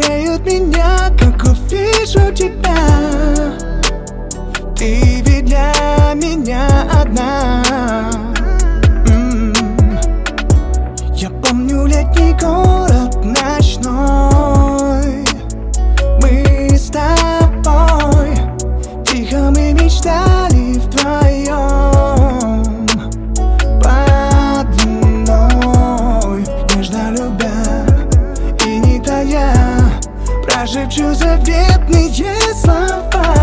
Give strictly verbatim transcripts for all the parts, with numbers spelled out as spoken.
греют меня, как увижу тебя. Ты ведь для меня одна. М-м-м. Я помню летний город ночной. Мы с тобой тихо мы мечтали вдвоем под луной, нежно любя и не тая, прошепчу заветные слова.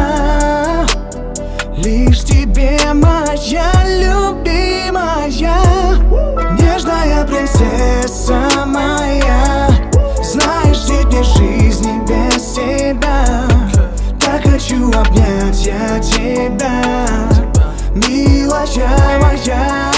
Лишь тебе, моя любимая, нежная принцесса моя. Знаешь, нет мне жизни без тебя. Так хочу обнять я тебя, милая моя.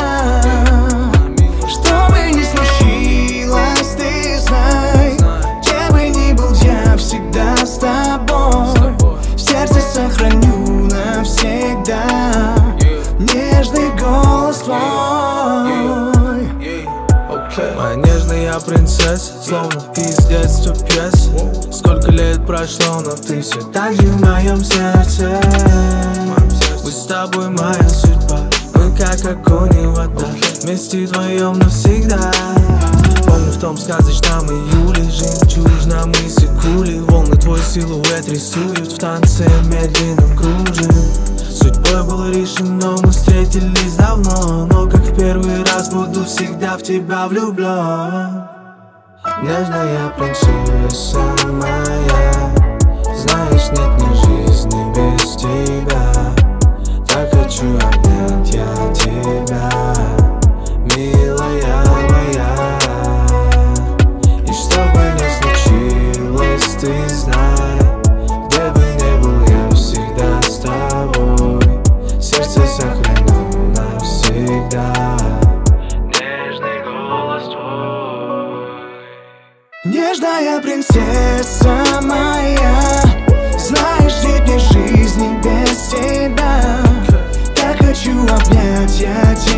Что бы ни случилось, ты знай, где бы ни был, я всегда с тобой. В сердце сохраню навсегда нежный голос твой. Моя нежная принцесса, словно из детства пьеса. Сколько лет прошло, но ты все так же в моем сердце. Мы с тобой моя судьба, мы как огонь и вода, вместе вдвоем навсегда. Помню в том сказочном июле, жемчужном мысе кули, волны твой силуэт рисуют в танце медленном кружит. Судьбой было решено, мы встретились давно, но как в первый раз буду всегда в тебя влюблен. Нежная принцесса моя, знаешь, нет мне жизни без тебя. Так хочу обнять я тебя, милая моя. И что бы ни случилось, ты знай, где бы ни был, я всегда с тобой. Сердце сохраню навсегда нежный голос твой. Нежная принцесса моя, знаешь, нет мне жизни без тебя. Так хочу обнять я тебя.